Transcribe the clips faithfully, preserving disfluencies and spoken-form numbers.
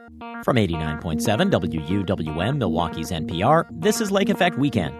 From eighty-nine point seven W U W M, Milwaukee's N P R, this is Lake Effect Weekend.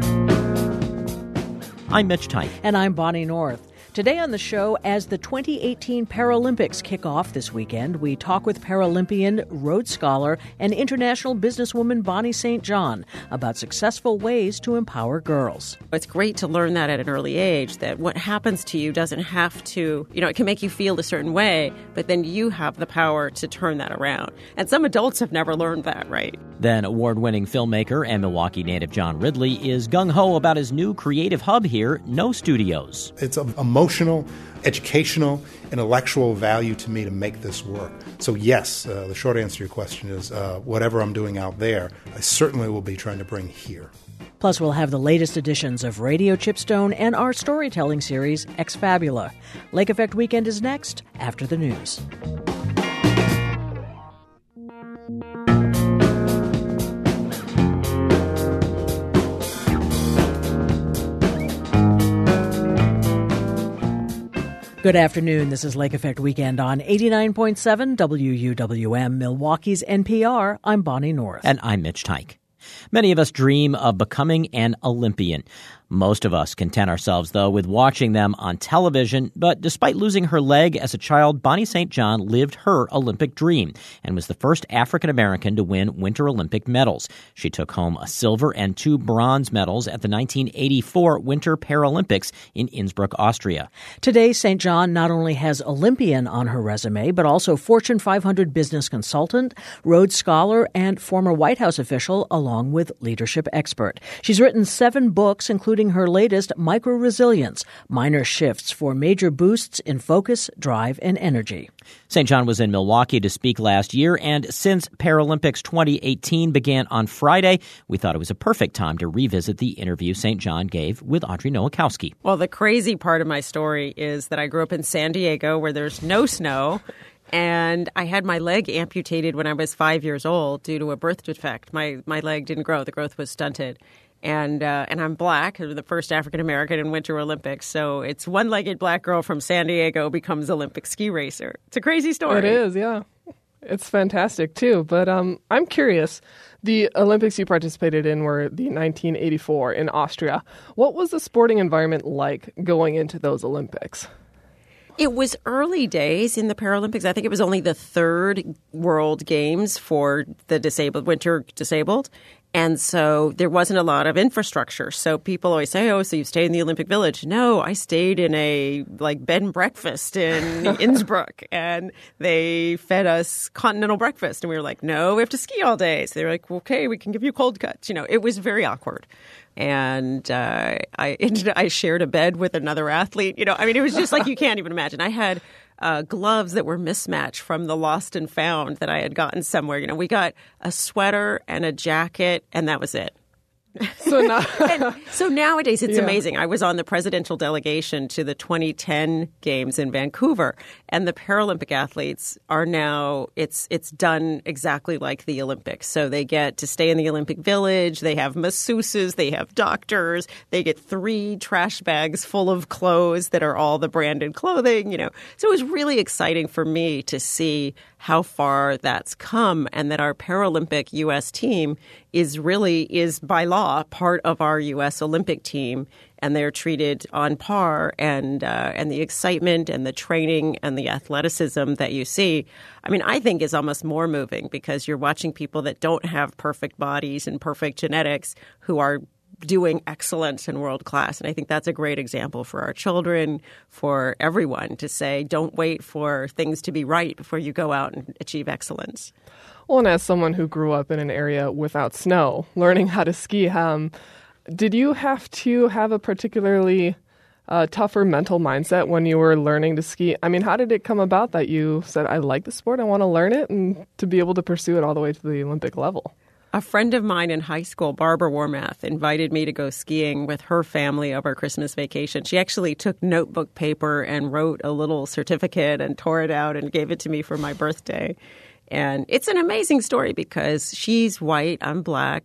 I'm Mitch Tyke. And I'm Bonnie North. Today on the show, as the twenty eighteen Paralympics kick off this weekend, we talk with Paralympian, Rhodes Scholar, and international businesswoman Bonnie Saint John about successful ways to empower girls. It's great to learn that at an early age, that what happens to you doesn't have to, you know, it can make you feel a certain way, but then you have the power to turn that around. And some adults have never learned that, right? Then award-winning filmmaker and Milwaukee native John Ridley is gung-ho about his new creative hub here, No Studios. It's a emotional, educational, intellectual value to me to make this work. So yes, uh, the short answer to your question is uh, whatever I'm doing out there, I certainly will be trying to bring here. Plus, we'll have the latest editions of Radio Chipstone and our storytelling series, Ex Fabula. Lake Effect Weekend is next, after the news. Good afternoon. This is Lake Effect Weekend on eighty-nine point seven W U W M, Milwaukee's N P R. I'm Bonnie North. And I'm Mitch Tyke. Many of us dream of becoming an Olympian. Most of us content ourselves, though, with watching them on television. But despite losing her leg as a child, Bonnie Saint John lived her Olympic dream and was the first African-American to win Winter Olympic medals. She took home a silver and two bronze medals at the nineteen eighty-four Winter Paralympics in Innsbruck, Austria. Today, Saint John not only has Olympian on her resume, but also Fortune five hundred business consultant, Rhodes Scholar, and former White House official, along with leadership expert. She's written seven books, including her latest, Micro-Resilience, Minor Shifts for Major Boosts in Focus, Drive, and Energy. Saint John was in Milwaukee to speak last year, and since Paralympics twenty eighteen began on Friday, we thought it was a perfect time to revisit the interview Saint John gave with Audrey Nowakowski. Well, the crazy part of my story is that I grew up in San Diego where there's no snow. And I had my leg amputated when I was five years old due to a birth defect. My my leg didn't grow. The growth was stunted. And uh, and I'm black, the first African-American in Winter Olympics. So it's one-legged black girl from San Diego becomes Olympic ski racer. It's a crazy story. It is, yeah. It's fantastic, too. But um, I'm curious. The Olympics you participated in were the nineteen eighty-four in Austria. What was the sporting environment like going into those Olympics? It was early days in the Paralympics. I think it was only the third World Games for the disabled, winter disabled. And so there wasn't a lot of infrastructure. So people always say, oh, so you stayed in the Olympic Village. No, I stayed in a like bed and breakfast in Innsbruck, and they fed us continental breakfast. And we were like, no, we have to ski all day. So they were like, well, okay, we can give you cold cuts. You know, it was very awkward. And uh, I ended, I shared a bed with another athlete. You know, I mean, it was just like you can't even imagine. I had uh, gloves that were mismatched from the lost and found that I had gotten somewhere. You know, we got a sweater and a jacket, and that was it. So, now- and so nowadays it's yeah. amazing. I was on the presidential delegation to the twenty ten games in Vancouver, and the Paralympic athletes are now, it's it's done exactly like the Olympics. So they get to stay in the Olympic Village. They have masseuses. They have doctors. They get three trash bags full of clothes that are all the branded clothing, you know. So it was really exciting for me to see how far that's come, and that our Paralympic U S team is really, is by law, part of our U S Olympic team, and they're treated on par, and uh, and the excitement and the training and the athleticism that you see, I mean, I think is almost more moving, because you're watching people that don't have perfect bodies and perfect genetics who are doing excellence and world class. And I think that's a great example for our children, for everyone, to say, don't wait for things to be right before you go out and achieve excellence. Well, and as someone who grew up in an area without snow, learning how to ski, um, did you have to have a particularly uh, tougher mental mindset when you were learning to ski? I mean, how did it come about that you said, I like the sport, I want to learn it, and to be able to pursue it all the way to the Olympic level? A friend of mine in high school, Barbara Warmath, invited me to go skiing with her family over Christmas vacation. She actually took notebook paper and wrote a little certificate and tore it out and gave it to me for my birthday. And it's an amazing story, because she's white, I'm black.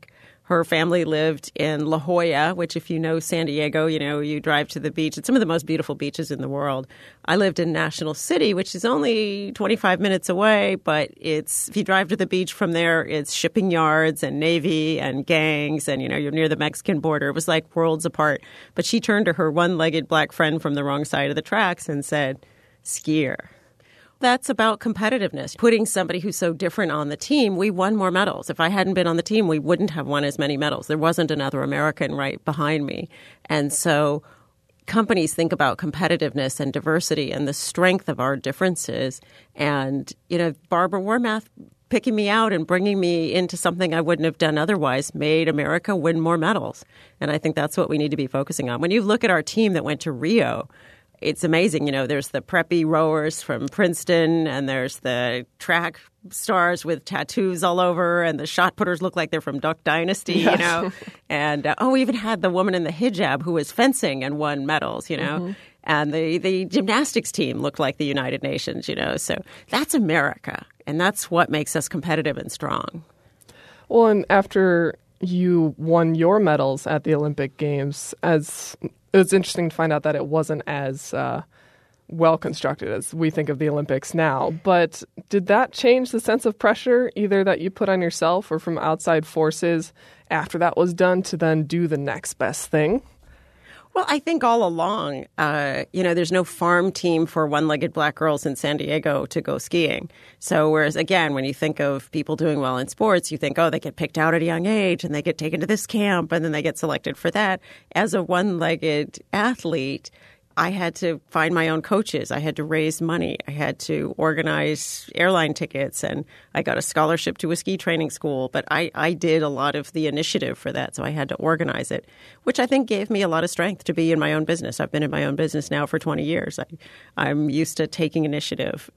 Her family lived in La Jolla, which if you know San Diego, you know, you drive to the beach. It's some of the most beautiful beaches in the world. I lived in National City, which is only twenty-five minutes away, but it's if you drive to the beach from there, it's shipping yards and Navy and gangs and, you know, you're near the Mexican border. It was like worlds apart. But she turned to her one-legged black friend from the wrong side of the tracks and said, skier. That's about competitiveness. Putting somebody who's so different on the team, we won more medals. If I hadn't been on the team, we wouldn't have won as many medals. There wasn't another American right behind me. And so companies think about competitiveness and diversity and the strength of our differences. And, you know, Barbara Wormath picking me out and bringing me into something I wouldn't have done otherwise made America win more medals. And I think that's what we need to be focusing on. When you look at our team that went to Rio, it's amazing. You know, there's the preppy rowers from Princeton, and there's the track stars with tattoos all over, and the shot putters look like they're from Duck Dynasty, yes. you know. And, uh, oh, we even had the woman in the hijab who was fencing and won medals, you know. Mm-hmm. And the, the gymnastics team looked like the United Nations, you know. So that's America, and that's what makes us competitive and strong. Well, and after you won your medals at the Olympic Games, as it was interesting to find out that it wasn't as uh, well constructed as we think of the Olympics now. But did that change the sense of pressure, either that you put on yourself or from outside forces after that was done, to then do the next best thing? Well, I think all along, uh, you know, there's no farm team for one-legged black girls in San Diego to go skiing. So whereas, again, when you think of people doing well in sports, you think, oh, they get picked out at a young age and they get taken to this camp and then they get selected for that. As a one-legged athlete, I had to find my own coaches. I had to raise money. I had to organize airline tickets, and I got a scholarship to a ski training school. But I, I did a lot of the initiative for that, so I had to organize it, which I think gave me a lot of strength to be in my own business. I've been in my own business now for twenty years. I, I'm used to taking initiative.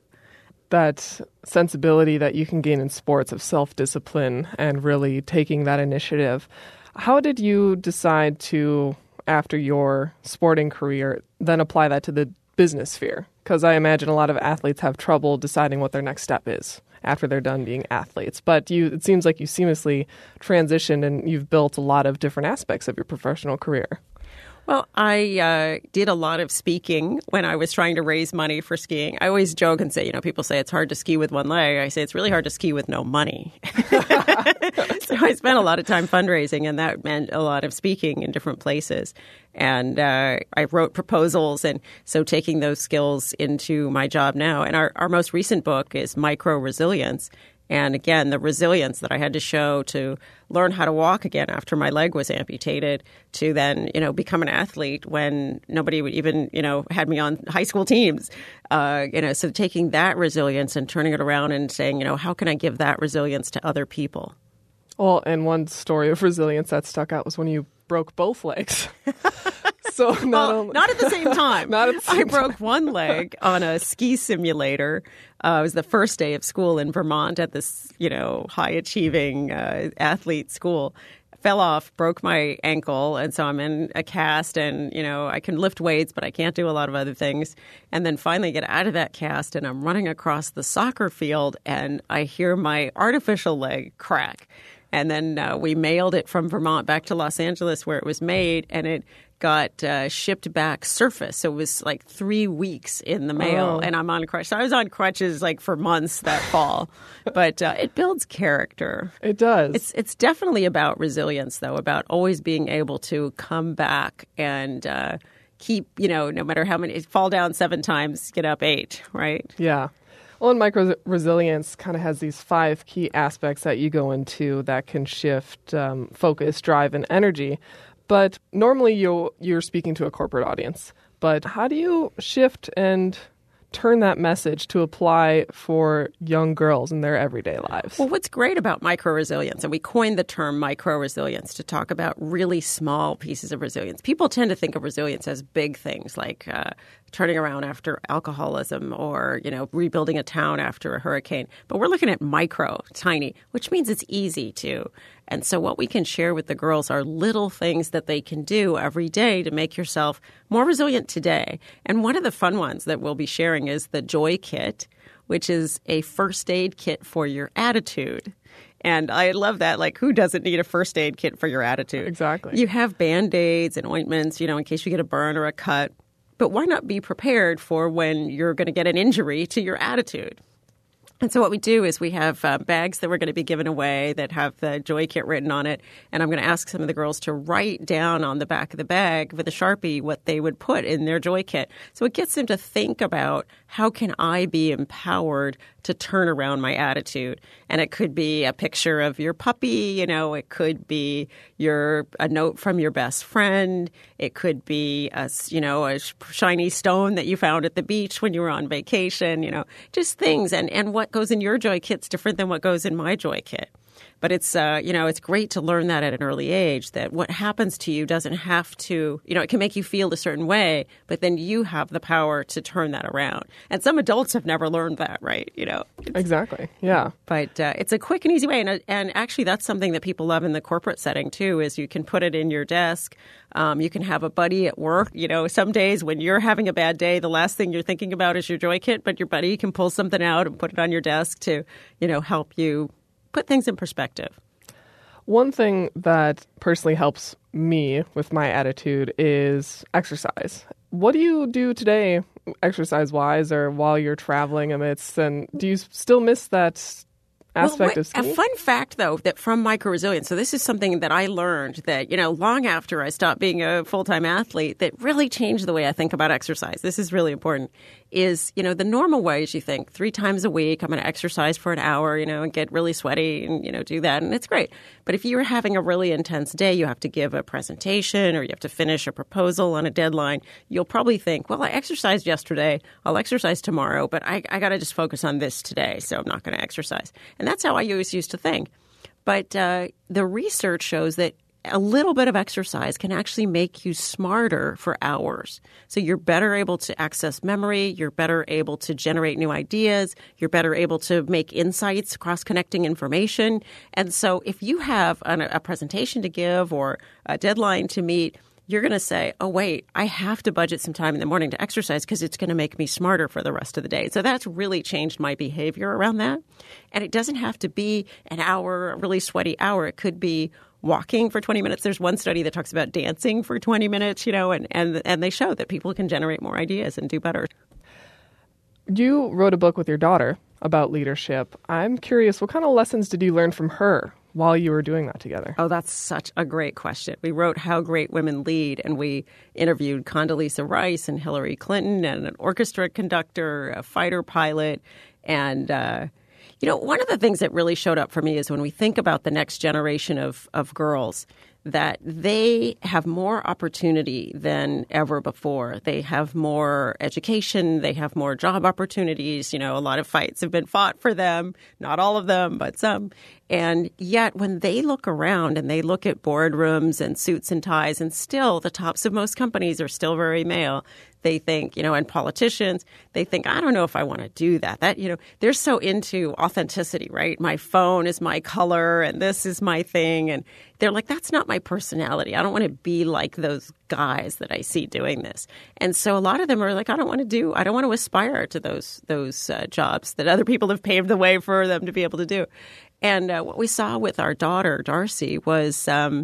That sensibility that you can gain in sports of self-discipline and really taking that initiative. How did you decide to, after your sporting career, then apply that to the business sphere? Because I imagine a lot of athletes have trouble deciding what their next step is after they're done being athletes. But you, it seems like you seamlessly transitioned and you've built a lot of different aspects of your professional career. Well, I uh, did a lot of speaking when I was trying to raise money for skiing. I always joke and say, you know, people say it's hard to ski with one leg. I say it's really hard to ski with no money. So I spent a lot of time fundraising, and that meant a lot of speaking in different places. And uh, I wrote proposals, and so taking those skills into my job now. And our, our most recent book is Micro Resilience. And again, the resilience that I had to show to learn how to walk again after my leg was amputated, to then, you know, become an athlete when nobody would even, you know, had me on high school teams. Uh, you know, so taking that resilience and turning it around and saying, you know, how can I give that resilience to other people? Well, and one story of resilience that stuck out was when you broke both legs. So not, well, only, not at the same time. Not at the same I broke time. one leg on a ski simulator. Uh, it was the first day of school in Vermont at this, you know, high-achieving uh, athlete school. Fell off, broke my ankle, and so I'm in a cast, and, you know, I can lift weights, but I can't do a lot of other things. And then finally get out of that cast, and I'm running across the soccer field, and I hear my artificial leg crack. And then uh, we mailed it from Vermont back to Los Angeles where it was made, and it got uh, shipped back surface. So it was like three weeks in the mail, oh. and I'm on crutches. So I was on crutches like for months that fall. But uh, it builds character. It does. It's it's definitely about resilience, though, about always being able to come back and uh, keep, you know, no matter how many, fall down seven times, get up eight, right? Yeah. Well, and micro resilience kind of has these five key aspects that you go into that can shift um, focus, drive, and energy. But normally you you're speaking to a corporate audience. But how do you shift and turn that message to apply for young girls in their everyday lives? Well, what's great about micro-resilience, and we coined the term micro-resilience to talk about really small pieces of resilience. People tend to think of resilience as big things like uh, turning around after alcoholism or, you know, rebuilding a town after a hurricane. But we're looking at micro, tiny, which means it's easy to. And so what we can share with the girls are little things that they can do every day to make yourself more resilient today. And one of the fun ones that we'll be sharing is the Joy Kit, which is a first aid kit for your attitude. And I love that. Like, who doesn't need a first aid kit for your attitude? Exactly. You have Band-Aids and ointments, you know, in case you get a burn or a cut. But why not be prepared for when you're going to get an injury to your attitude? And so what we do is we have uh, bags that we're going to be giving away that have the Joy Kit written on it. And I'm going to ask some of the girls to write down on the back of the bag with a Sharpie what they would put in their Joy Kit. So it gets them to think about, how can I be empowered to turn around my attitude? And it could be a picture of your puppy, you know, it could be your a note from your best friend. It could be a, you know, a shiny stone that you found at the beach when you were on vacation, you know, just things. And, and what goes in your Joy Kit's different than what goes in my Joy Kit. But it's, uh, you know, it's great to learn that at an early age, that what happens to you doesn't have to, you know, it can make you feel a certain way, but then you have the power to turn that around. And some adults have never learned that, right? You know, Exactly. Yeah. But uh, it's a quick and easy way. And, and actually, that's something that people love in the corporate setting, too, is you can put it in your desk. Um, you can have a buddy at work. You know, some days when you're having a bad day, the last thing you're thinking about is your Joy Kit, but your buddy can pull something out and put it on your desk to, you know, help you put things in perspective. One thing that personally helps me with my attitude is exercise. What do you do today, exercise-wise, or while you're traveling amidst? And do you still miss that aspect well, wait, of skiing? A fun fact, though, that from Micro Resilience, so this is something that I learned that, you know, long after I stopped being a full-time athlete, that really changed the way I think about exercise. This is really important. Is, you know, the normal way is you think three times a week, I'm going to exercise for an hour, you know, and get really sweaty and, you know, do that. And it's great. But if you're having a really intense day, you have to give a presentation or you have to finish a proposal on a deadline, you'll probably think, well, I exercised yesterday, I'll exercise tomorrow, but I, I got to just focus on this today, so I'm not going to exercise. And that's how I always used to think. But uh, the research shows that a little bit of exercise can actually make you smarter for hours. So you're better able to access memory. You're better able to generate new ideas. You're better able to make insights, cross-connecting information. And so if you have an, a presentation to give or a deadline to meet, you're going to say, oh, wait, I have to budget some time in the morning to exercise because it's going to make me smarter for the rest of the day. So that's really changed my behavior around that. And it doesn't have to be an hour, a really sweaty hour. It could be walking for twenty minutes. There's one study that talks about dancing for twenty minutes, you know, and, and, and they show that people can generate more ideas and do better. You wrote a book with your daughter about leadership. I'm curious, what kind of lessons did you learn from her while you were doing that together? Oh, that's such a great question. We wrote How Great Women Lead, and we interviewed Condoleezza Rice and Hillary Clinton and an orchestra conductor, a fighter pilot, and uh, you know, one of the things that really showed up for me is when we think about the next generation of, of girls, that they have more opportunity than ever before. They have more education. They have more job opportunities. You know, a lot of fights have been fought for them, not all of them, but some. And yet when they look around and they look at boardrooms and suits and ties, and still the tops of most companies are still very male, they think, you know, and politicians, they think, I don't know if I want to do that. That, you know, they're so into authenticity, right? My phone is my color and this is my thing. And they're like, that's not my personality. I don't want to be like those guys that I see doing this. And so a lot of them are like, I don't want to do, I don't want to aspire to those, those uh, jobs that other people have paved the way for them to be able to do. And uh, what we saw with our daughter, Darcy, was um,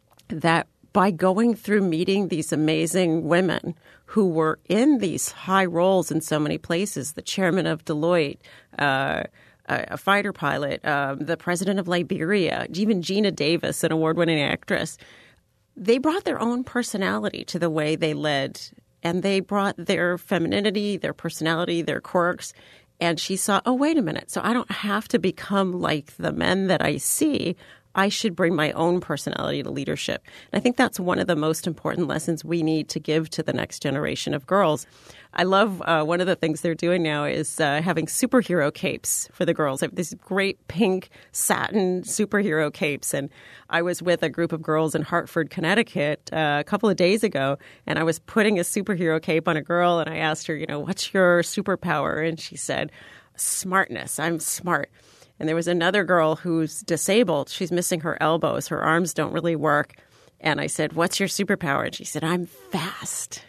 that by going through meeting these amazing women who were in these high roles in so many places, the chairman of Deloitte, uh, a fighter pilot, um, the president of Liberia, even Gina Davis, an award-winning actress, they brought their own personality to the way they led. And they brought their femininity, their personality, their quirks. And she saw, oh, wait a minute. So I don't have to become like the men that I see. I should bring my own personality to leadership. And I think that's one of the most important lessons we need to give to the next generation of girls. I love uh, one of the things they're doing now is uh, having superhero capes for the girls. They have these great pink satin superhero capes. And I was with a group of girls in Hartford, Connecticut uh, a couple of days ago, and I was putting a superhero cape on a girl, and I asked her, you know, what's your superpower? And she said, smartness. I'm smart. And there was another girl who's disabled. She's missing her elbows. Her arms don't really work. And I said, what's your superpower? And she said, I'm fast.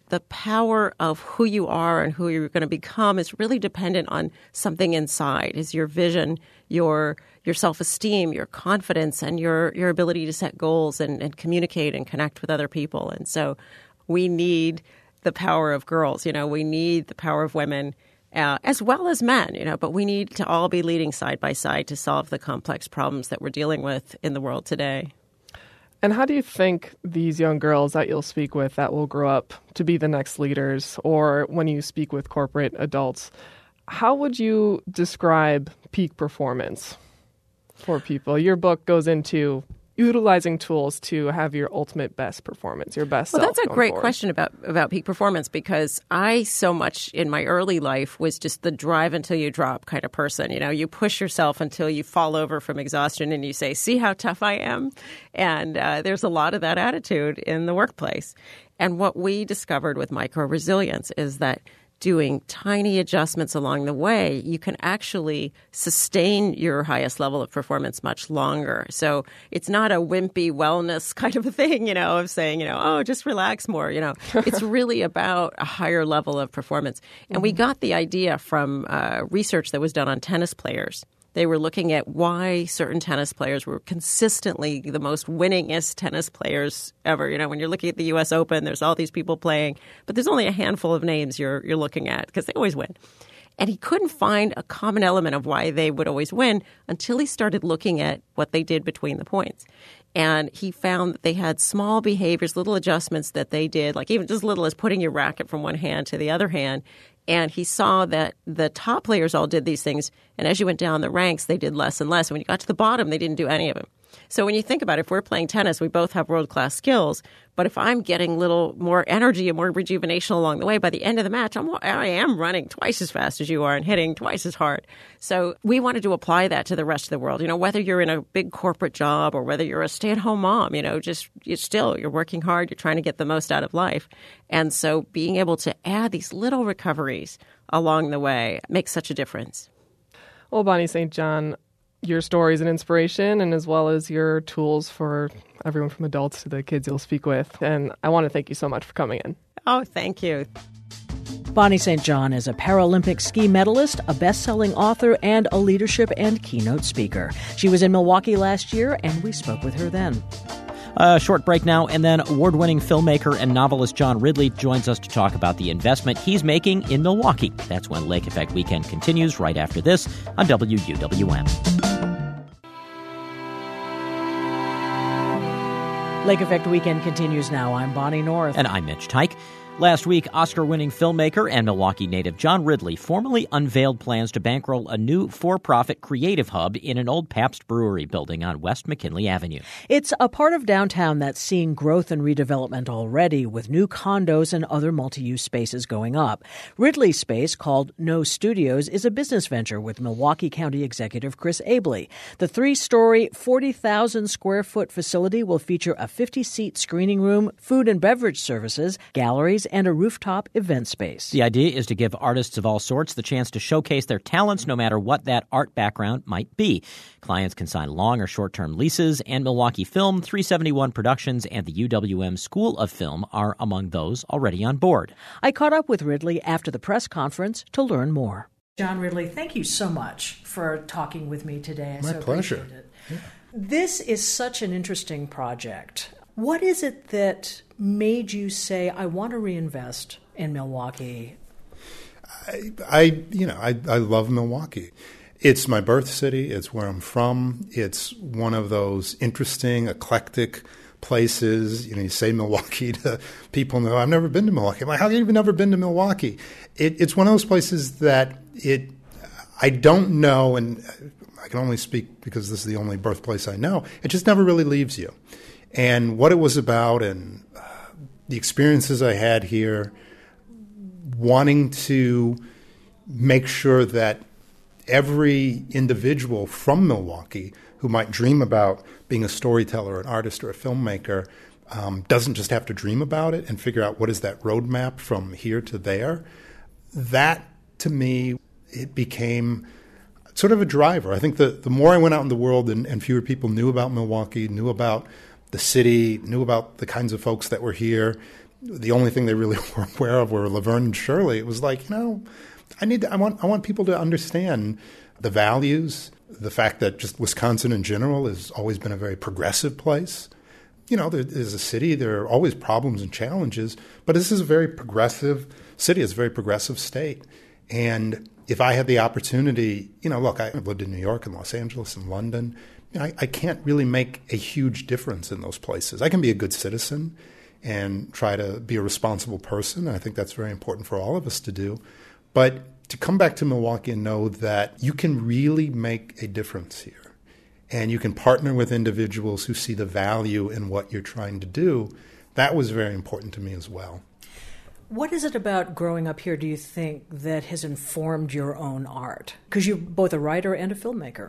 the power of who you are and who you're going to become is really dependent on something inside, is your vision, your your self-esteem, your confidence, and your, your ability to set goals and, and communicate and connect with other people. And so we need the power of girls. You know, we need the power of women uh, as well as men, you know, but we need to all be leading side by side to solve the complex problems that we're dealing with in the world today. And how do you think these young girls that you'll speak with that will grow up to be the next leaders, or when you speak with corporate adults, how would you describe peak performance for people? Your book goes into utilizing tools to have your ultimate best performance, your best well, self. Well, that's a great forward. question about, about peak performance, because I so much in my early life was just the drive until you drop kind of person. You know, you push yourself until you fall over from exhaustion and you say, see how tough I am? And uh, there's a lot of that attitude in the workplace. And what we discovered with micro-resilience is that doing tiny adjustments along the way, you can actually sustain your highest level of performance much longer. So it's not a wimpy wellness kind of a thing, you know, of saying, you know, oh, just relax more. You know, it's really about a higher level of performance. And mm-hmm. we got the idea from uh, research that was done on tennis players. They were looking at why certain tennis players were consistently the most winningest tennis players ever. You know, when you're looking at the U S Open, there's all these people playing, but there's only a handful of names you're you're looking at because they always win. And he couldn't find a common element of why they would always win until he started looking at what they did between the points. And he found that they had small behaviors, little adjustments that they did, like even just little as putting your racket from one hand to the other hand. And he saw that the top players all did these things. And as you went down the ranks, they did less and less. And when you got to the bottom, they didn't do any of them. So when you think about it, if we're playing tennis, we both have world-class skills. But if I'm getting a little more energy and more rejuvenation along the way, by the end of the match, I'm, I am running twice as fast as you are and hitting twice as hard. So we wanted to apply that to the rest of the world. You know, whether you're in a big corporate job or whether you're a stay-at-home mom, you know, just you still, you're working hard. You're trying to get the most out of life. And so being able to add these little recoveries along the way makes such a difference. Well, Bonnie Saint John, your story is an inspiration, and as well as your tools for everyone from adults to the kids you'll speak with. And I want to thank you so much for coming in. Oh, thank you. Bonnie Saint John is a Paralympic ski medalist, a best-selling author, and a leadership and keynote speaker. She was in Milwaukee last year, and we spoke with her then. A short break now, and then award-winning filmmaker and novelist John Ridley joins us to talk about the investment he's making in Milwaukee. That's when Lake Effect Weekend continues right after this on W U W M. Lake Effect Weekend continues now. I'm Bonnie North. And I'm Mitch Teich. Last week, Oscar-winning filmmaker and Milwaukee native John Ridley formally unveiled plans to bankroll a new for-profit creative hub in an old Pabst Brewery building on West McKinley Avenue. It's a part of downtown that's seeing growth and redevelopment already, with new condos and other multi-use spaces going up. Ridley's space, called No Studios, is a business venture with Milwaukee County Executive Chris Abley. The three-story, forty thousand square foot facility will feature a fifty-seat screening room, food and beverage services, galleries, and a rooftop event space. The idea is to give artists of all sorts the chance to showcase their talents no matter what that art background might be. Clients can sign long or short-term leases, and Milwaukee Film, three seventy-one Productions, and the U W M School of Film are among those already on board. I caught up with Ridley after the press conference to learn more. John Ridley, thank you so much for talking with me today. I My so pleasure. Appreciate it. Yeah. This is such an interesting project. What is it that made you say, I want to reinvest in Milwaukee? I, I you know, I, I love Milwaukee. It's my birth city. It's where I'm from. It's one of those interesting, eclectic places. You know, you say Milwaukee to people, and they're, I've never been to Milwaukee. I'm like, how have you even never been to Milwaukee? It, it's one of those places that it, I don't know, and I can only speak because this is the only birthplace I know. It just never really leaves you. And what it was about and uh, the experiences I had here, wanting to make sure that every individual from Milwaukee who might dream about being a storyteller, an artist, or a filmmaker um, doesn't just have to dream about it and figure out what is that roadmap from here to there. That, to me, it became sort of a driver. I think the, the more I went out in the world and, and fewer people knew about Milwaukee, knew about the city, knew about the kinds of folks that were here, the only thing they really were aware of were Laverne and Shirley. It was like, you know, I need to, I want I want people to understand the values, the fact that just Wisconsin in general has always been a very progressive place. You know, there is a city, there are always problems and challenges, but this is a very progressive city, it's a very progressive state. And if I had the opportunity, you know, look, I've lived in New York and Los Angeles and London. You know, I, I can't really make a huge difference in those places. I can be a good citizen and try to be a responsible person. I think that's very important for all of us to do. But to come back to Milwaukee and know that you can really make a difference here. And you can partner with individuals who see the value in what you're trying to do. That was very important to me as well. What is it about growing up here, do you think, that has informed your own art? Because you're both a writer and a filmmaker.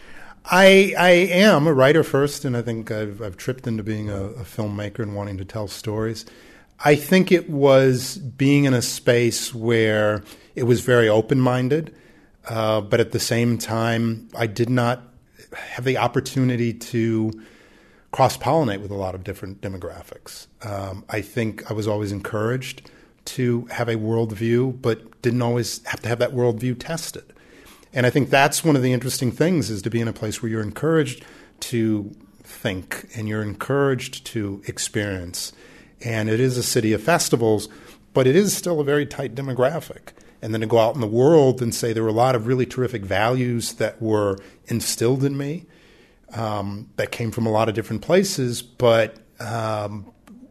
I I am a writer first, and I think I've, I've tripped into being a, a filmmaker and wanting to tell stories. I think it was being in a space where it was very open-minded, uh, but at the same time, I did not have the opportunity to cross-pollinate with a lot of different demographics. Um, I think I was always encouraged to have a worldview, but didn't always have to have that worldview tested. And I think that's one of the interesting things, is to be in a place where you're encouraged to think and you're encouraged to experience. And it is a city of festivals, but it is still a very tight demographic. And then to go out in the world and say there were a lot of really terrific values that were instilled in me, um, that came from a lot of different places, but um,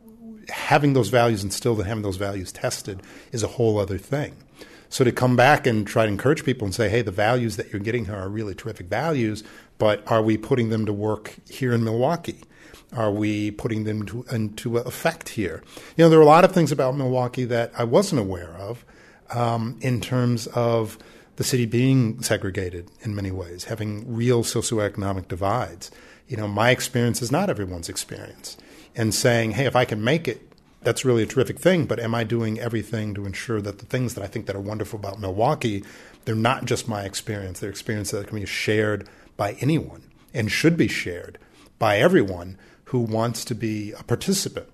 having those values instilled and having those values tested is a whole other thing. So to come back and try to encourage people and say, hey, the values that you're getting here are really terrific values, but are we putting them to work here in Milwaukee? Are we putting them to, into effect here? You know, there are a lot of things about Milwaukee that I wasn't aware of, um, in terms of the city being segregated in many ways, having real socioeconomic divides. You know, my experience is not everyone's experience. And saying, hey, if I can make it, that's really a terrific thing, but am I doing everything to ensure that the things that I think that are wonderful about Milwaukee, they're not just my experience, they're experiences that can be shared by anyone and should be shared by everyone who wants to be a participant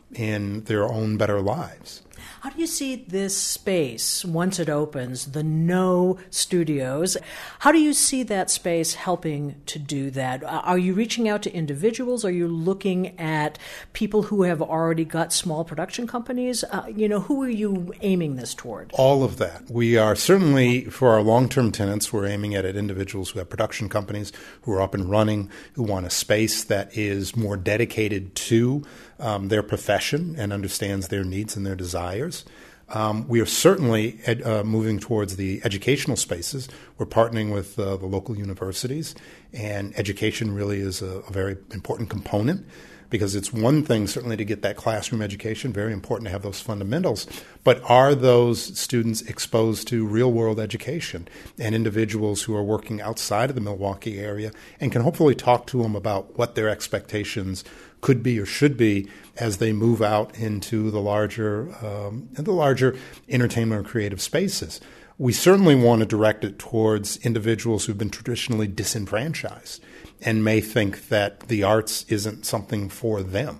in their own better lives. How do you see this space, once it opens, the No Studios? How do you see that space helping to do that? Are you reaching out to individuals? Are you looking at people who have already got small production companies? Uh, you know, who are you aiming this toward? All of that. We are certainly, for our long-term tenants, we're aiming at, at individuals who have production companies, who are up and running, who want a space that is more dedicated to um, their profession and understands their needs and their desires. Um, we are certainly ed, uh, moving towards the educational spaces. We're partnering with uh, the local universities, and education really is a, a very important component, because it's one thing certainly to get that classroom education, very important to have those fundamentals, but are those students exposed to real-world education and individuals who are working outside of the Milwaukee area and can hopefully talk to them about what their expectations could be or should be as they move out into the larger, um, the larger entertainment or creative spaces. We certainly want to direct it towards individuals who've been traditionally disenfranchised and may think that the arts isn't something for them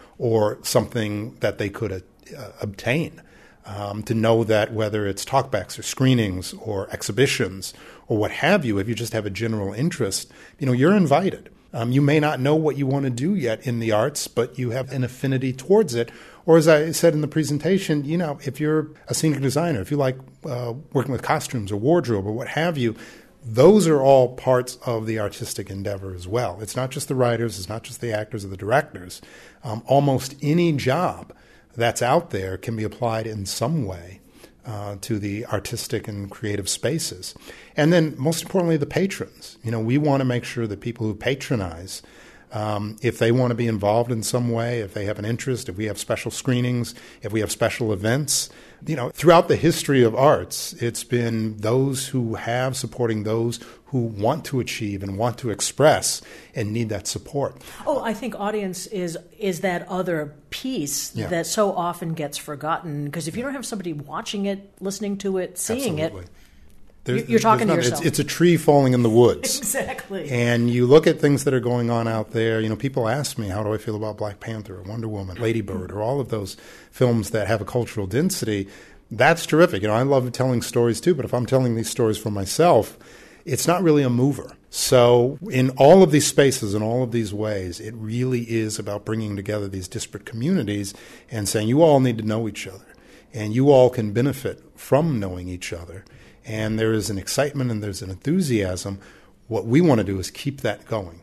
or something that they could uh, obtain. Um, to know that whether it's talkbacks or screenings or exhibitions or what have you, if you just have a general interest, you know, you're invited. Um, you may not know what you want to do yet in the arts, but you have an affinity towards it. Or as I said in the presentation, you know, if you're a scenic designer, if you like uh, working with costumes or wardrobe or what have you, those are all parts of the artistic endeavor as well. It's not just the writers, it's not just the actors or the directors. Um, almost any job that's out there can be applied in some way uh, to the artistic and creative spaces. And then, most importantly, the patrons. You know, we want to make sure that people who patronize, um, if they want to be involved in some way, if they have an interest, if we have special screenings, if we have special events, you know, throughout the history of arts, it's been those who have supporting those who want to achieve and want to express and need that support. Oh, I think audience is is that other piece Yeah. that so often gets forgotten, because if you don't have somebody watching it, listening to it, seeing Absolutely. it, There's, You're talking to nothing. yourself. It's, it's a tree falling in the woods. Exactly. And you look at things that are going on out there. You know, people ask me, how do I feel about Black Panther or Wonder Woman, Lady Bird, or all of those films that have a cultural density. That's terrific. You know, I love telling stories too, but if I'm telling these stories for myself, it's not really a mover. So in all of these spaces, in all of these ways, it really is about bringing together these disparate communities and saying you all need to know each other, and you all can benefit from knowing each other. And there is an excitement and there's an enthusiasm. What we want to do is keep that going.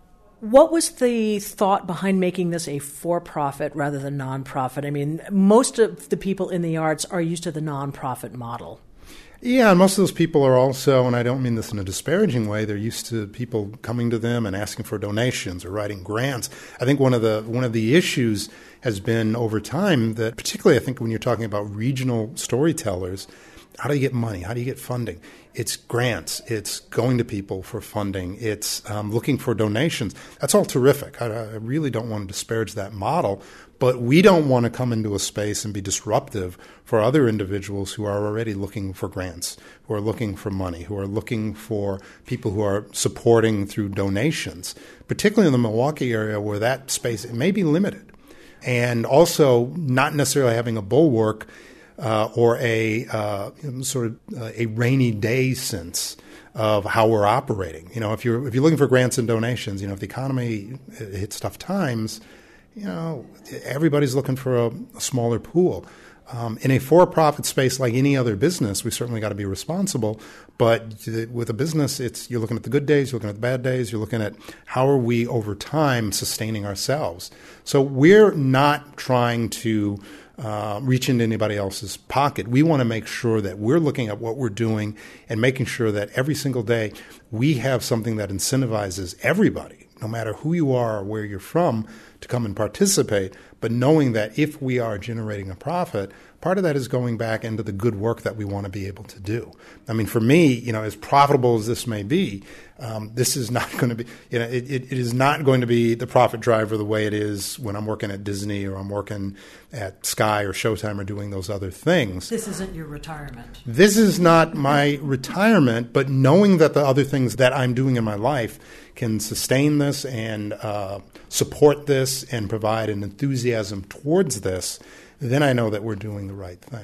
What was the thought behind making this a for-profit rather than non-profit? I mean, most of the people in the arts are used to the non-profit model. Yeah, and most of those people are also, and I don't mean this in a disparaging way, they're used to people coming to them and asking for donations or writing grants. I think one of the one of the issues has been over time that, particularly I think when you're talking about regional storytellers, how do you get money? How do you get funding? It's grants. It's going to people for funding. It's um, looking for donations. That's all terrific. I, I really don't want to disparage that model, but we don't want to come into a space and be disruptive for other individuals who are already looking for grants, who are looking for money, who are looking for people who are supporting through donations, particularly in the Milwaukee area where that space it may be limited. And also not necessarily having a bulwark Uh, or a uh, sort of uh, a rainy day sense of how we're operating. You know, if you're if you're looking for grants and donations, you know, if the economy hits tough times, you know, everybody's looking for a, a smaller pool. Um, in a for-profit space like any other business, we certainly got to be responsible. But with a business, it's you're looking at the good days, you're looking at the bad days, you're looking at how are we over time sustaining ourselves. So we're not trying to Uh, reach into anybody else's pocket. We want to make sure that we're looking at what we're doing and making sure that every single day we have something that incentivizes everybody, no matter who you are or where you're from, to come and participate. But knowing that if we are generating a profit, part of that is going back into the good work that we want to be able to do. I mean, for me, you know, as profitable as this may be, um, this is not going to be, you know, it, it, it is not going to be the profit driver the way it is when I'm working at Disney or I'm working at Sky or Showtime or doing those other things. This isn't your retirement. This is not my retirement, but knowing that the other things that I'm doing in my life can sustain this and uh, support this and provide an enthusiasm towards this, then I know that we're doing the right thing.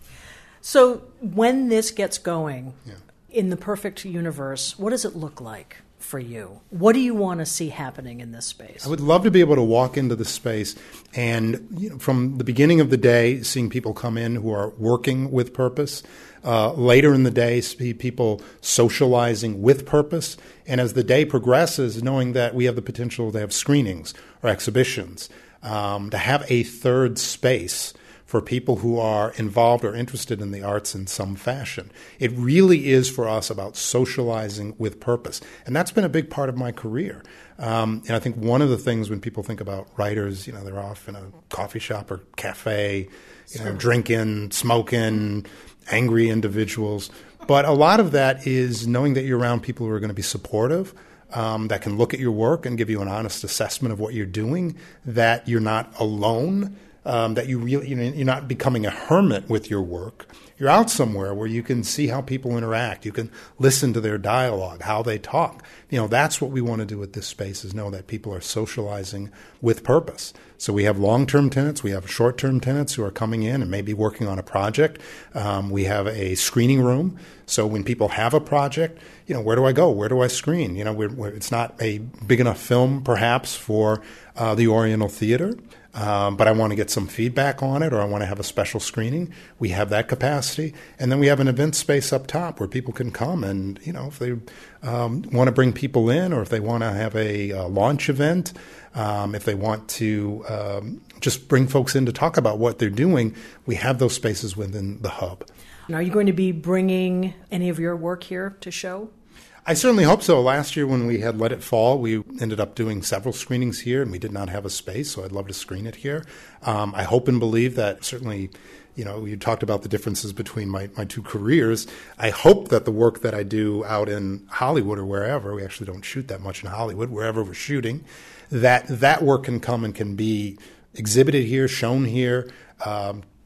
So when this gets going, Yeah. in the perfect universe, what does it look like for you? What do you want to see happening in this space? I would love to be able to walk into the space and, you know, from the beginning of the day, seeing people come in who are working with purpose. Uh, later in the day, see people socializing with purpose. And as the day progresses, knowing that we have the potential to have screenings or exhibitions, um, to have a third space for people who are involved or interested in the arts in some fashion. It really is for us about socializing with purpose. And that's been a big part of my career. Um, and I think one of the things when people think about writers, you know, they're off in a coffee shop or cafe, you know, drinking, smoking, angry individuals. But a lot of that is knowing that you're around people who are going to be supportive, um, that can look at your work and give you an honest assessment of what you're doing, that you're not alone. Um, that you really, you know, you're not becoming a hermit with your work. You're out somewhere where you can see how people interact. You can listen to their dialogue, how they talk. You know, that's what we want to do at this space, is know that people are socializing with purpose. So we have long-term tenants. We have short-term tenants who are coming in and maybe working on a project. Um, we have a screening room. So when people have a project, you know, where do I go? Where do I screen? You know, we're, we're, it's not a big enough film, perhaps, for uh, the Oriental Theater. Um, but I want to get some feedback on it, or I want to have a special screening. We have that capacity. And then we have an event space up top where people can come and, you know, if they um, want to bring people in, or if they want to have a, a launch event, um, if they want to um, just bring folks in to talk about what they're doing, we have those spaces within the hub. And are you going to be bringing any of your work here to show? I certainly hope so. Last year when we had Let It Fall, we ended up doing several screenings here, and we did not have a space, so I'd love to screen it here. Um, I hope and believe that certainly, you know, you talked about the differences between my, my two careers. I hope that the work that I do out in Hollywood or wherever, we actually don't shoot that much in Hollywood, wherever we're shooting, that that work can come and can be exhibited here, shown here, um,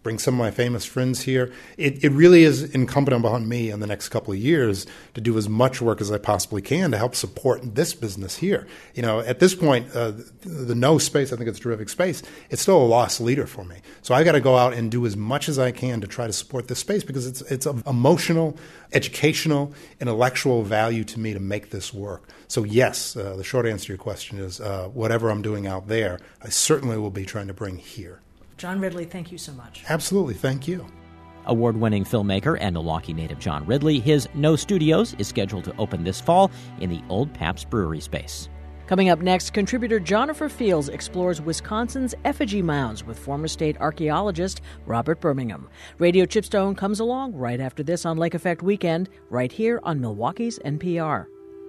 bring some of my famous friends here. It, it really is incumbent upon me in the next couple of years to do as much work as I possibly can to help support this business here. You know, at this point, uh, the, the No Space, I think it's terrific space, it's still a lost leader for me. So I got to go out and do as much as I can to try to support this space because it's it's of emotional, educational, intellectual value to me to make this work. So yes, uh, the short answer to your question is uh, whatever I'm doing out there, I certainly will be trying to bring here. John Ridley, thank you so much. Absolutely. Thank you. Award-winning filmmaker and Milwaukee native John Ridley, his No Studios is scheduled to open this fall in the Old Pabst Brewery space. Coming up next, contributor Jennifer Fields explores Wisconsin's effigy mounds with former state archaeologist Robert Birmingham. Radio Chipstone comes along right after this on Lake Effect Weekend, right here on Milwaukee's N P R.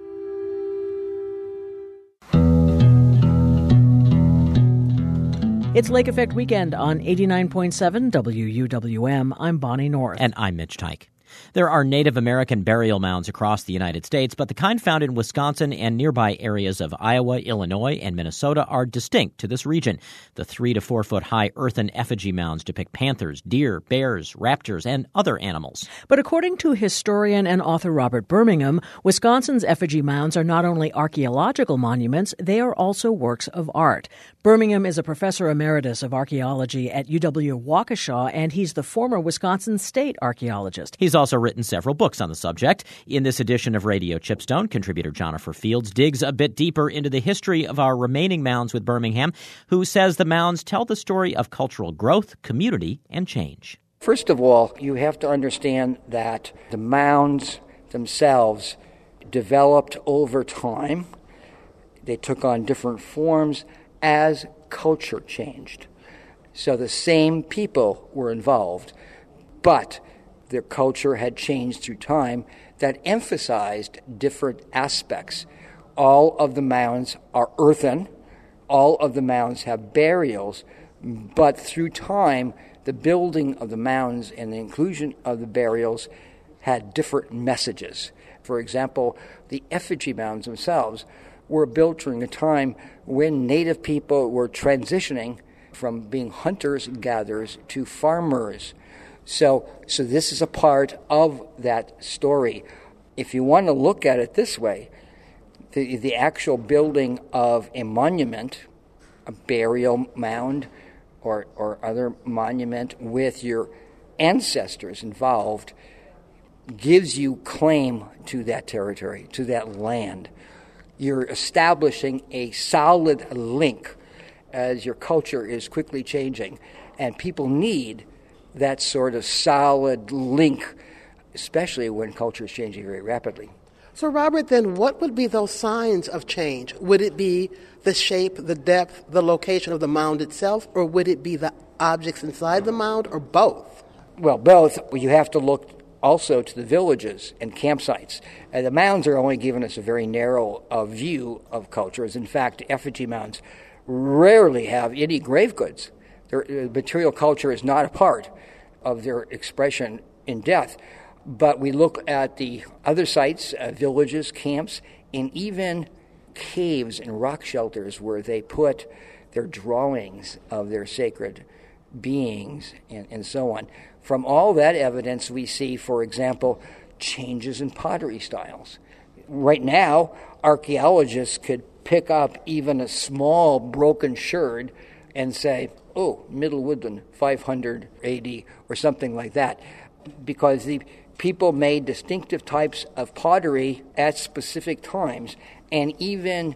It's Lake Effect Weekend on eighty-nine point seven W U W M. I'm Bonnie North. And I'm Mitch Teich. There are Native American burial mounds across the United States, but the kind found in Wisconsin and nearby areas of Iowa, Illinois, and Minnesota are distinct to this region. The three to four foot high earthen effigy mounds depict panthers, deer, bears, raptors, and other animals. But according to historian and author Robert Birmingham, Wisconsin's effigy mounds are not only archaeological monuments, they are also works of art. Birmingham is a professor emeritus of archaeology at U W Waukesha, and he's the former Wisconsin state archaeologist. He's also written several books on the subject. In this edition of Radio Chipstone, contributor Jennifer Fields digs a bit deeper into the history of our remaining mounds with Birmingham, who says the mounds tell the story of cultural growth, community, and change. First of all, you have to understand that the mounds themselves developed over time. They took on different forms as culture changed. So the same people were involved, but their culture had changed through time that emphasized different aspects. All of the mounds are earthen. All of the mounds have burials, but through time, the building of the mounds and the inclusion of the burials had different messages. For example, the effigy mounds themselves were built during a time when Native people were transitioning from being hunters and gatherers to farmers. So, so this is a part of that story. If you want to look at it this way, the, the actual building of a monument, a burial mound, or, or other monument with your ancestors involved gives you claim to that territory, to that land. You're establishing a solid link as your culture is quickly changing, and people need that sort of solid link, especially when culture is changing very rapidly. So, Robert, then what would be those signs of change? Would it be the shape, the depth, the location of the mound itself, or would it be the objects inside the mound, or both? Well, both. You have to look also to the villages and campsites. Uh, the mounds are only giving us a very narrow uh, view of cultures. In fact, effigy mounds rarely have any grave goods. Their uh, material culture is not a part of their expression in death. But we look at the other sites, uh, villages, camps, and even caves and rock shelters where they put their drawings of their sacred beings and, and so on. From all that evidence, we see, for example, changes in pottery styles. Right now, archaeologists could pick up even a small broken sherd and say, oh, Middle Woodland, five hundred A D, or something like that, because the people made distinctive types of pottery at specific times, and even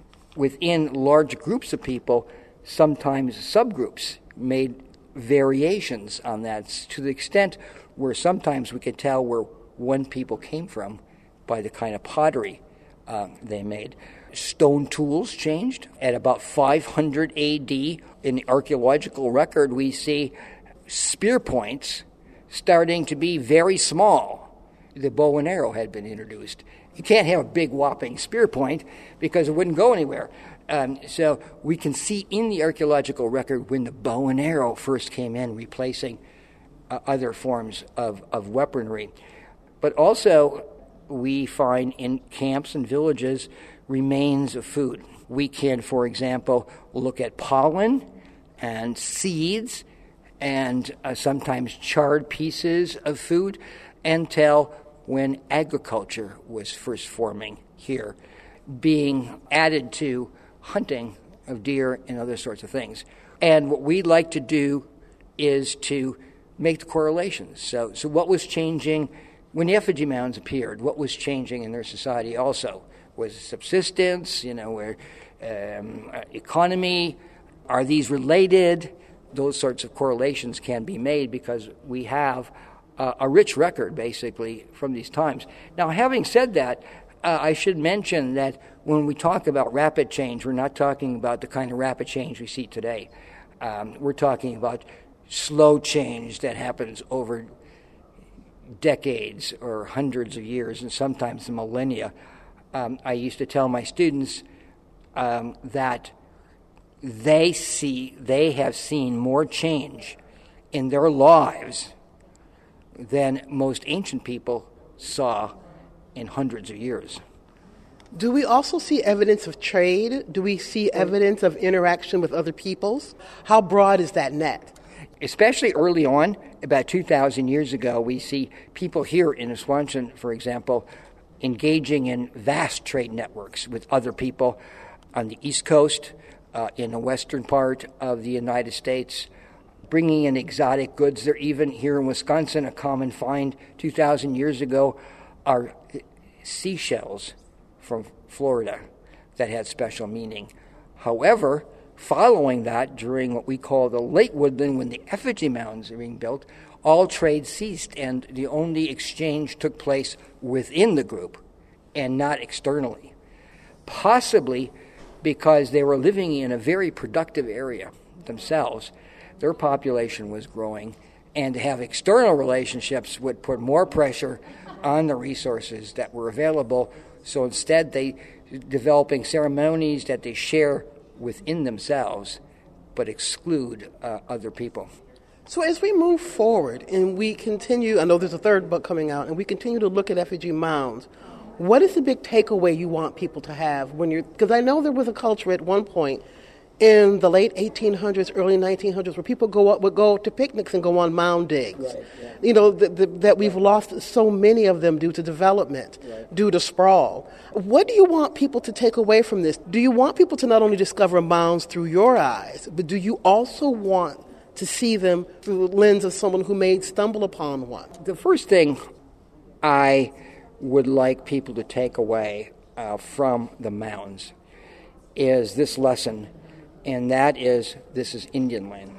within large groups of people, sometimes subgroups made variations on that, to the extent where sometimes we could tell where one people came from by the kind of pottery uh, they made. Stone tools changed. At about five hundred A D, in the archaeological record, we see spear points starting to be very small. The bow and arrow had been introduced. You can't have a big whopping spear point because it wouldn't go anywhere. Um, so we can see in the archaeological record when the bow and arrow first came in, replacing uh, other forms of, of weaponry. But also we find in camps and villages remains of food. We can, for example, look at pollen and seeds and uh, sometimes charred pieces of food until when agriculture was first forming here, being added to hunting of deer and other sorts of things. And what we'd like to do is to make the correlations. So, so what was changing when the effigy mounds appeared? What was changing in their society also? Was subsistence, you know, where, um, economy? Are these related? Those sorts of correlations can be made because we have uh, a rich record, basically, from these times. Now, having said that, uh, I should mention that when we talk about rapid change, we're not talking about the kind of rapid change we see today. Um, we're talking about slow change that happens over decades or hundreds of years and sometimes millennia. Um, I used to tell my students um, that they see, they have seen more change in their lives than most ancient people saw in hundreds of years. Do we also see evidence of trade? Do we see evidence of interaction with other peoples? How broad is that net? Especially early on, about two thousand years ago, we see people here in Aswanson, for example, engaging in vast trade networks with other people on the East Coast, uh, in the western part of the United States, bringing in exotic goods. They're even here in Wisconsin, a common find two thousand years ago are seashells from Florida that had special meaning. However, following that, during what we call the late woodland, when the effigy mounds are being built, all trade ceased, and the only exchange took place within the group and not externally. Possibly because they were living in a very productive area themselves. Their population was growing, and to have external relationships would put more pressure on the resources that were available. So instead, they developing ceremonies that they share within themselves, but exclude uh, other people. So as we move forward and we continue, I know there's a third book coming out, and we continue to look at effigy mounds, what is the big takeaway you want people to have when you're, because I know there was a culture at one point in the late eighteen hundreds, early nineteen hundreds, where people go up, would go to picnics and go on mound digs. Right, yeah. You know, the, the, that we've lost so many of them due to development, right, due to sprawl. What do you want people to take away from this? Do you want people to not only discover mounds through your eyes, but do you also want to see them through the lens of someone who may stumble upon one? The first thing I would like people to take away uh, from the mounds is this lesson, and that is this is Indian land.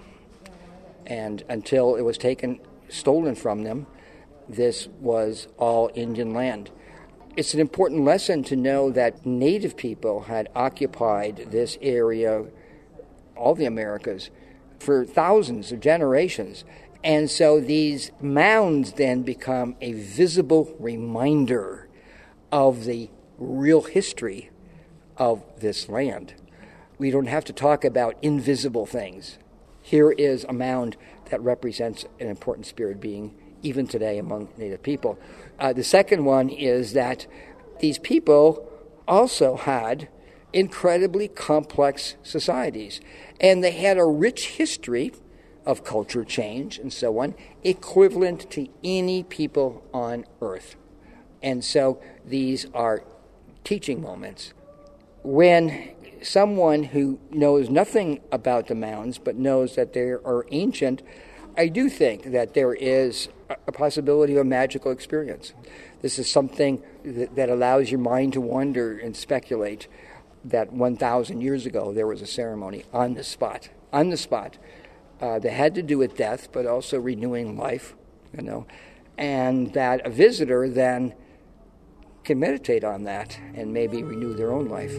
And until it was taken, stolen from them, this was all Indian land. It's an important lesson to know that Native people had occupied this area, all the Americas, for thousands of generations. And so these mounds then become a visible reminder of the real history of this land. We don't have to talk about invisible things. Here is a mound that represents an important spirit being, even today among Native people. Uh, the second one is that these people also had incredibly complex societies, and they had a rich history of culture change and so on, equivalent to any people on earth. And so these are teaching moments. When someone who knows nothing about the mounds but knows that they are ancient, I do think that there is a possibility of a magical experience. This is something that, that allows your mind to wander and speculate that one thousand years ago there was a ceremony on the spot, on the spot, uh, that had to do with death but also renewing life, you know, and that a visitor then can meditate on that and maybe renew their own life.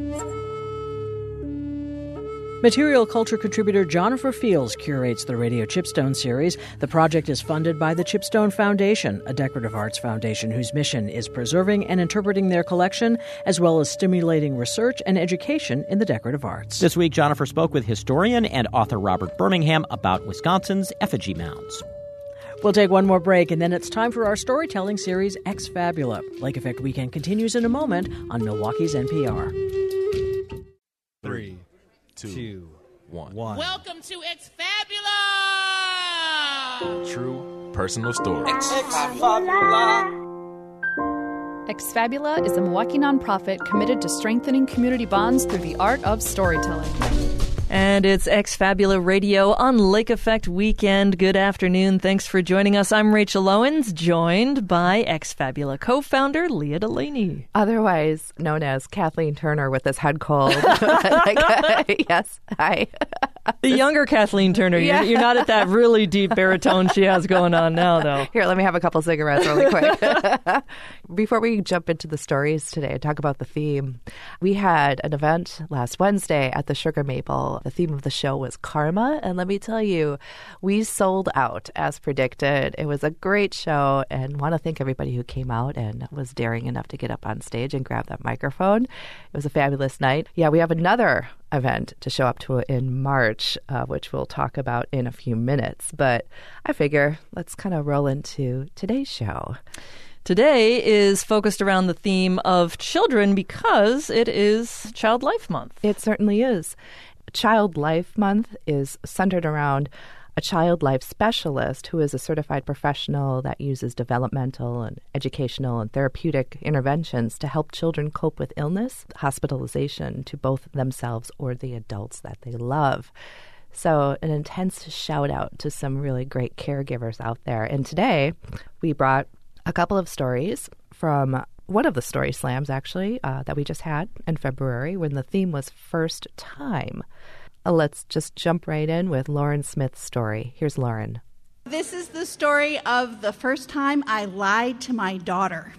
Material culture contributor Jonnifer Fields curates the Radio Chipstone series. The project is funded by the Chipstone Foundation, a decorative arts foundation whose mission is preserving and interpreting their collection, as well as stimulating research and education in the decorative arts. This week, Jonnifer spoke with historian and author Robert Birmingham about Wisconsin's effigy mounds. We'll take one more break, and then it's time for our storytelling series, Ex Fabula. Lake Effect Weekend continues in a moment on Milwaukee's N P R. Three. Two, one. one. Welcome to Ex Fabula! True personal stories. Exfabula is a Milwaukee nonprofit committed to strengthening community bonds through the art of storytelling. And it's Exfabula Radio on Lake Effect Weekend. Good afternoon. Thanks for joining us. I'm Rachel Owens, joined by Exfabula co-founder Leah Delaney. Otherwise known as Kathleen Turner with this head cold. Yes, hi. The younger Kathleen Turner. Yeah. You're, you're not at that really deep baritone she has going on now, though. Here, let me have a couple cigarettes really quick. Before we jump into the stories today and talk about the theme, we had an event last Wednesday at the Sugar Maple. The theme of the show was karma, and let me tell you, we sold out as predicted. It was a great show, and want to thank everybody who came out and was daring enough to get up on stage and grab that microphone. It was a fabulous night. Yeah, we have another event to show up to in March, uh, which we'll talk about in a few minutes. But I figure let's kind of roll into today's show. Today is focused around the theme of children because it is Child Life Month. It certainly is. Child Life Month is centered around a child life specialist who is a certified professional that uses developmental and educational and therapeutic interventions to help children cope with illness, hospitalization to both themselves or the adults that they love. So an intense shout out to some really great caregivers out there. And today we brought a couple of stories from one of the story slams, actually, uh, that we just had in February when the theme was first time. Uh, let's just jump right in with Lauren Smith's story. Here's Lauren. This is the story of the first time I lied to my daughter.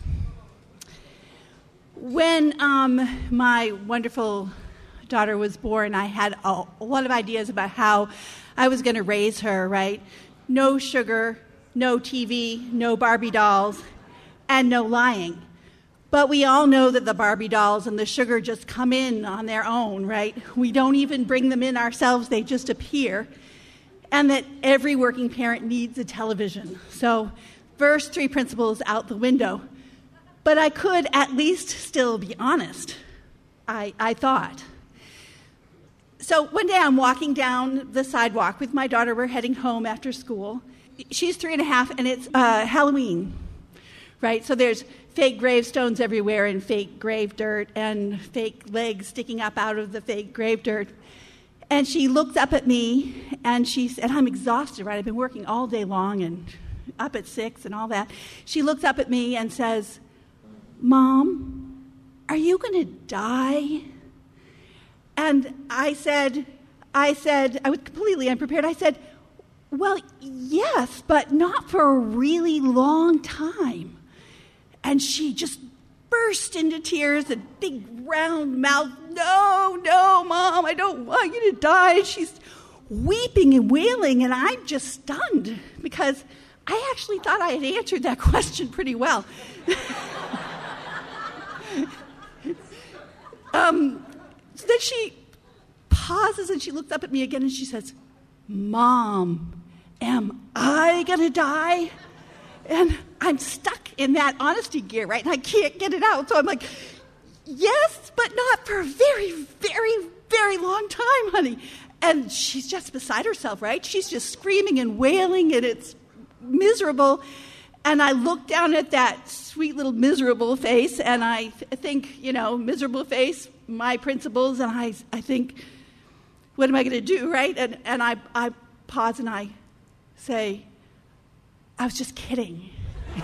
When um, my wonderful daughter was born, I had a, a lot of ideas about how I was going to raise her, right? No sugar, no T V, no Barbie dolls, and no lying. But we all know that the Barbie dolls and the sugar just come in on their own, right? We don't even bring them in ourselves, they just appear. And that every working parent needs a television. So first three principles out the window. But I could at least still be honest, I, I thought. So one day I'm walking down the sidewalk with my daughter. We're heading home after school. She's three and a half, and it's uh, Halloween, right? So there's fake gravestones everywhere and fake grave dirt and fake legs sticking up out of the fake grave dirt. And she looked up at me, and she said, I'm exhausted, right? I've been working all day long and up at six and all that. She looks up at me and says, Mom, are you going to die? And I said, I said, I was completely unprepared. I said, well, yes, but not for a really long time. And she just burst into tears, a big round mouth. No, no, Mom, I don't want you to die. And she's weeping and wailing, and I'm just stunned because I actually thought I had answered that question pretty well. um, so then she pauses and she looks up at me again and she says, Mom, am I going to die? And I'm stuck in that honesty gear, right? And I can't get it out. So I'm like, yes, but not for a very, very, very long time, honey. And she's just beside herself, right? She's just screaming and wailing, and it's miserable. And I look down at that sweet little miserable face, and I th- think, you know, miserable face, my principles, and I, I think, what am I going to do, right? And, and I, I pause and I say, I was just kidding. And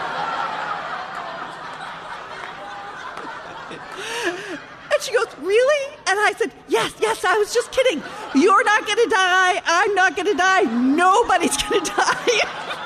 she goes, really? And I said, yes, yes, I was just kidding. You're not going to die. I'm not going to die. Nobody's going to die.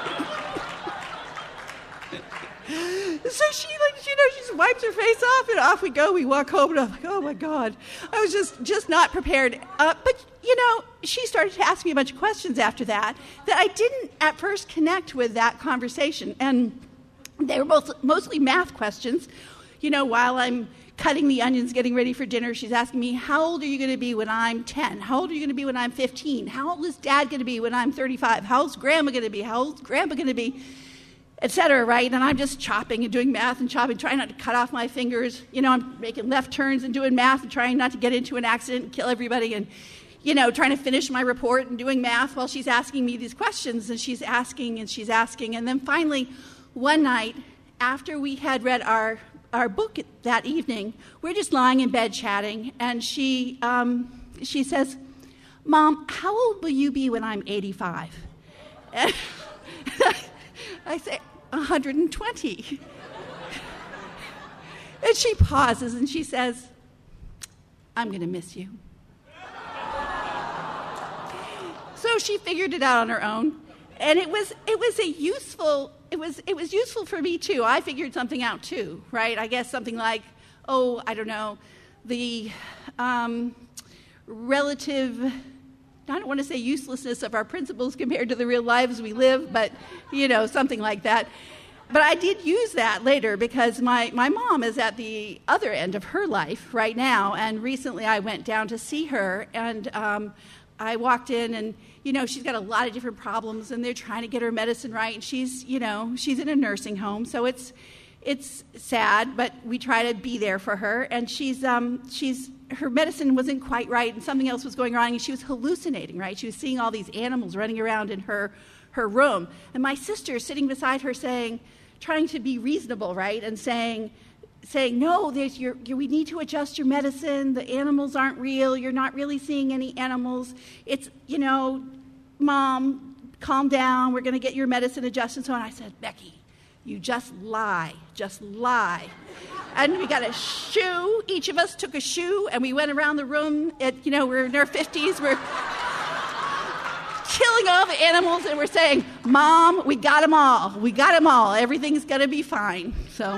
So she, like, you know, she just wipes her face off, and off we go. We walk home, and I'm like, oh, my God. I was just, just not prepared. Uh, but, you know, she started to ask me a bunch of questions after that that I didn't at first connect with that conversation. And they were both mostly math questions. You know, while I'm cutting the onions, getting ready for dinner, she's asking me, how old are you going to be when I'm ten? How old are you going to be when I'm fifteen? How old is Dad going to be when I'm thirty-five? How old's Grandma going to be? How old's Grandpa going to be? Et cetera, right? And I'm just chopping and doing math and chopping, trying not to cut off my fingers. You know, I'm making left turns and doing math and trying not to get into an accident and kill everybody. And, you know, trying to finish my report and doing math while she's asking me these questions, and she's asking and she's asking. And then finally, one night, after we had read our, our book that evening, we're just lying in bed chatting, and she, um, she says, "Mom, how old will you be when I'm eighty-five? And I say, one hundred twenty. And she pauses and she says, "I'm going to miss you." So she figured it out on her own, and it was it was a useful it was it was useful for me too. I figured something out too, right? I guess something like, oh, I don't know, the um, relative, I don't want to say uselessness of our principles compared to the real lives we live, but you know, something like that. But I did use that later because my, my mom is at the other end of her life right now, and recently I went down to see her, and um, I walked in, and you know, she's got a lot of different problems, and they're trying to get her medicine right, and she's, you know, she's in a nursing home, so it's it's sad, but we try to be there for her, and she's um she's her medicine wasn't quite right, and something else was going wrong, and she was hallucinating, right? She was seeing all these animals running around in her her room, and my sister sitting beside her saying, trying to be reasonable, right, and saying, saying no, there's your, your, we need to adjust your medicine. The animals aren't real. You're not really seeing any animals. It's, you know, Mom, calm down. We're going to get your medicine adjusted. So on. I said, Becky, you just lie, just lie. And we got a shoe. Each of us took a shoe, and we went around the room. At, you know, we're in our fifties. We're killing all the animals, and we're saying, Mom, we got them all. We got them all. Everything's going to be fine. So.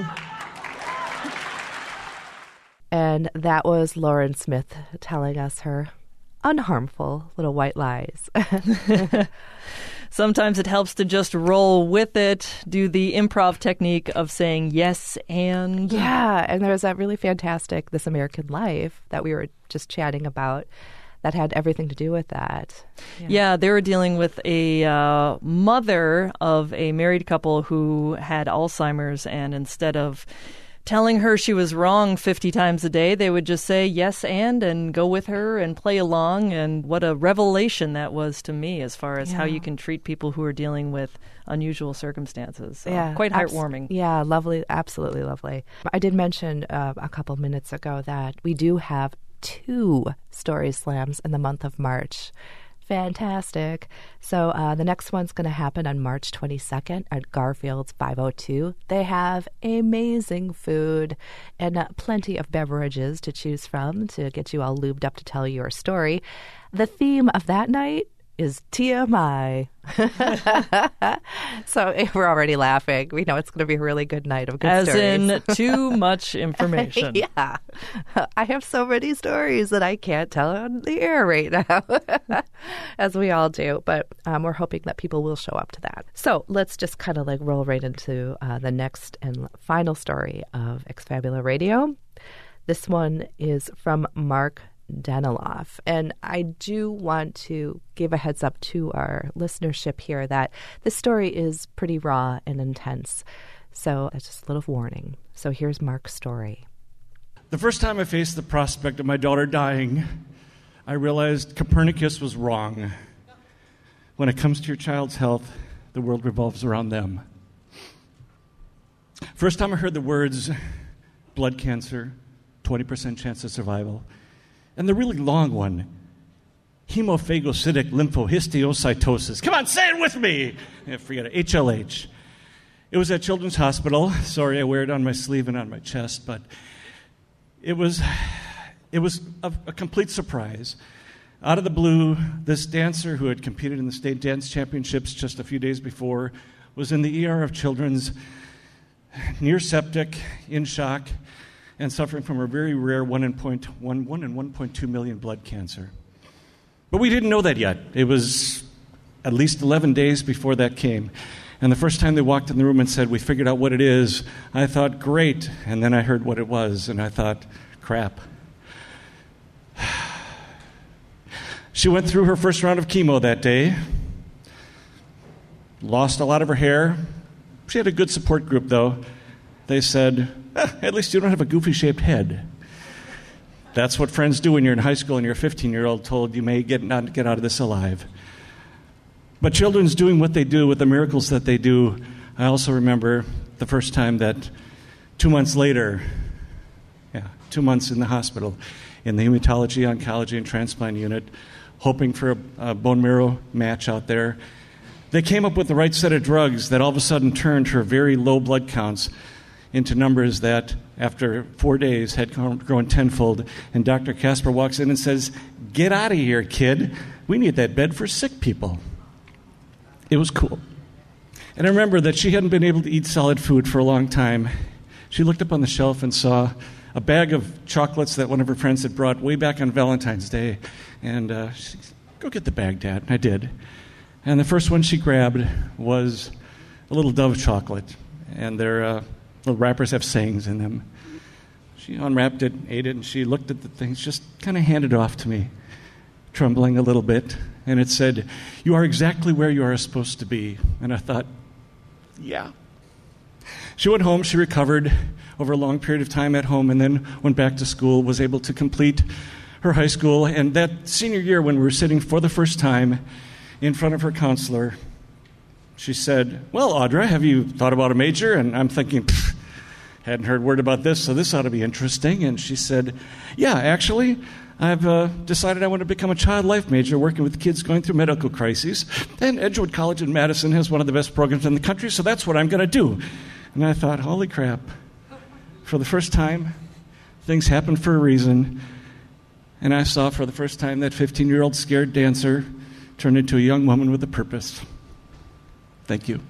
And that was Lauren Smith telling us her unharmful little white lies. Sometimes it helps to just roll with it, do the improv technique of saying yes and. Yeah, and there's that really fantastic This American Life that we were just chatting about that had everything to do with that. Yeah, yeah they were dealing with a uh, mother of a married couple who had Alzheimer's, and instead of telling her she was wrong fifty times a day, they would just say yes and and go with her and play along. And what a revelation that was to me as far as yeah. how you can treat people who are dealing with unusual circumstances. So yeah, quite heartwarming. Abs- yeah, lovely, absolutely lovely. I did mention uh, a couple minutes ago that we do have two Story Slams in the month of March. Fantastic. So uh, the next one's going to happen on March twenty-second at Garfield's five oh two. They have amazing food and uh, plenty of beverages to choose from to get you all lubed up to tell your story. The theme of that night is T M I. So we're already laughing. We know it's going to be a really good night of good As stories. As in too much information. Yeah. I have so many stories that I can't tell on the air right now, as we all do. But um, we're hoping that people will show up to that. So let's just kind of like roll right into uh, the next and final story of Exfabula Radio. This one is from Mark Daniloff. And I do want to give a heads up to our listenership here that this story is pretty raw and intense. So that's just a little warning. So here's Mark's story. The first time I faced the prospect of my daughter dying, I realized Copernicus was wrong. When it comes to your child's health, the world revolves around them. First time I heard the words blood cancer, twenty percent chance of survival, and the really long one, hemophagocytic lymphohistiocytosis. Come on, say it with me. Yeah, forget it, H L H. It was at Children's Hospital. Sorry, I wear it on my sleeve and on my chest, but it was, it was a, a complete surprise. Out of the blue, this dancer who had competed in the state dance championships just a few days before was in the E R of Children's, near septic, in shock, and suffering from a very rare one in point one, one in one point two million blood cancer. But we didn't know that yet. It was at least eleven days before that came. And the first time they walked in the room and said, "We figured out what it is," I thought, great. And then I heard what it was, and I thought, crap. She went through her first round of chemo that day, lost a lot of her hair. She had a good support group, though. They said, eh, at least you don't have a goofy-shaped head. That's what friends do when you're in high school and you're a fifteen-year-old told you may get not get out of this alive. But children's doing what they do with the miracles that they do. I also remember the first time that two months later, yeah, two months in the hospital, in the hematology, oncology, and transplant unit, hoping for a, a bone marrow match out there. They came up with the right set of drugs that all of a sudden turned her very low blood counts into numbers that, after four days, had grown tenfold. And Doctor Casper walks in and says, "Get out of here, kid. We need that bed for sick people." It was cool. And I remember that she hadn't been able to eat solid food for a long time. She looked up on the shelf and saw a bag of chocolates that one of her friends had brought way back on Valentine's Day. And uh, she said, "Go get the bag, Dad." And I did. And the first one she grabbed was a little Dove chocolate. And their uh, little wrappers have sayings in them. She unwrapped it, ate it, and she looked at the things, just kind of handed it off to me, trembling a little bit. And it said, "You are exactly where you are supposed to be." And I thought, yeah. She went home, she recovered over a long period of time at home, and then went back to school, was able to complete her high school. And that senior year, when we were sitting for the first time in front of her counselor, she said, "Well, Audra, have you thought about a major?" And I'm thinking, hadn't heard word about this, so this ought to be interesting. And she said, "Yeah, actually, I've uh, decided I want to become a child life major working with kids going through medical crises. And Edgewood College in Madison has one of the best programs in the country, so that's what I'm going to do." And I thought, holy crap. For the first time, things happen for a reason. And I saw for the first time that fifteen-year-old scared dancer turn into a young woman with a purpose. Thank you.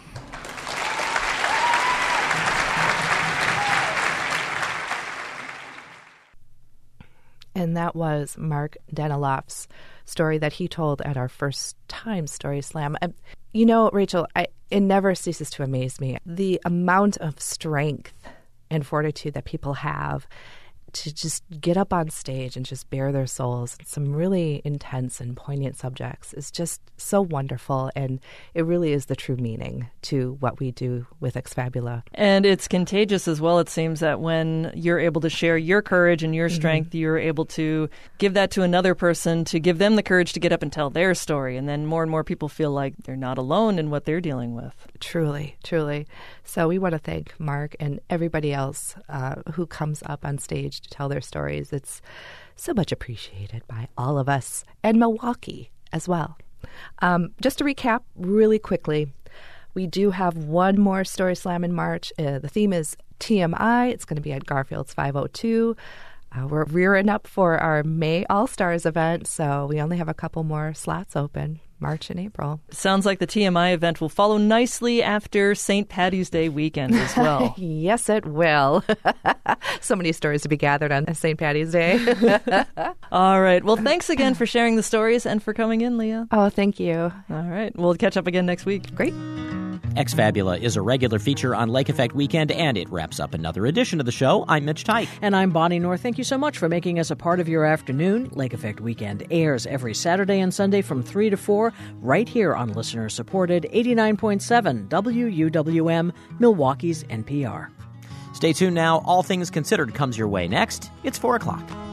And that was Mark Daniloff's story that he told at our first time Story Slam. And, you know, Rachel, I, it never ceases to amaze me. The amount of strength and fortitude that people have to just get up on stage and just bare their souls in some really intense and poignant subjects is just so wonderful. And it really is the true meaning to what we do with Exfabula. And it's contagious as well. It seems that when you're able to share your courage and your strength, mm-hmm. you're able to give that to another person, to give them the courage to get up and tell their story. And then more and more people feel like they're not alone in what they're dealing with. Truly, truly. So we want to thank Mark and everybody else uh, who comes up on stage to tell their stories. It's so much appreciated by all of us and Milwaukee as well. Um, just to recap really quickly, we do have one more Story Slam in March. Uh, the theme is T M I. It's going to be at Garfield's five oh two. Uh, we're rearing up for our May All-Stars event, so we only have a couple more slots open, March and April. Sounds like the T M I event will follow nicely after Saint Patty's Day weekend as well. Yes, it will. So many stories to be gathered on Saint Patty's Day. All right. Well, thanks again for sharing the stories and for coming in, Leah. Oh, thank you. All right. We'll catch up again next week. Great. Exfabula is a regular feature on Lake Effect Weekend, and it wraps up another edition of the show. I'm Mitch Teich. And I'm Bonnie North. Thank you so much for making us a part of your afternoon. Lake Effect Weekend airs every Saturday and Sunday from three to four, right here on listener-supported eighty-nine point seven W U W M, Milwaukee's N P R. Stay tuned now. All Things Considered comes your way next. It's four o'clock.